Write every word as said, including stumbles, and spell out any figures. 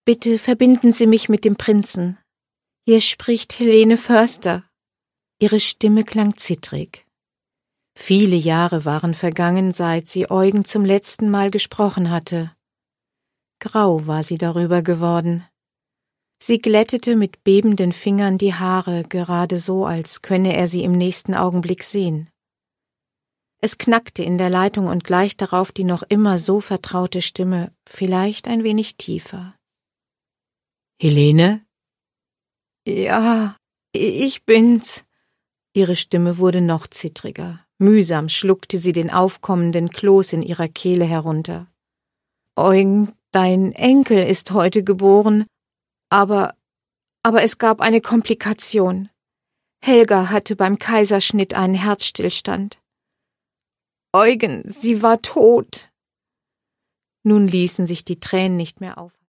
Bitte verbinden Sie mich mit dem Prinzen. Hier spricht Helene Förster. Ihre Stimme klang zittrig. Viele Jahre waren vergangen, seit sie Eugen zum letzten Mal gesprochen hatte. Grau war sie darüber geworden. Sie glättete mit bebenden Fingern die Haare, gerade so, als könne er sie im nächsten Augenblick sehen. Es knackte in der Leitung und gleich darauf die noch immer so vertraute Stimme, vielleicht ein wenig tiefer. »Helene?« »Ja, ich bin's.« Ihre Stimme wurde noch zittriger. Mühsam schluckte sie den aufkommenden Kloß in ihrer Kehle herunter. »Eugen, dein Enkel ist heute geboren, aber, aber es gab eine Komplikation. Helga hatte beim Kaiserschnitt einen Herzstillstand. Eugen, sie war tot.« Nun ließen sich die Tränen nicht mehr auf.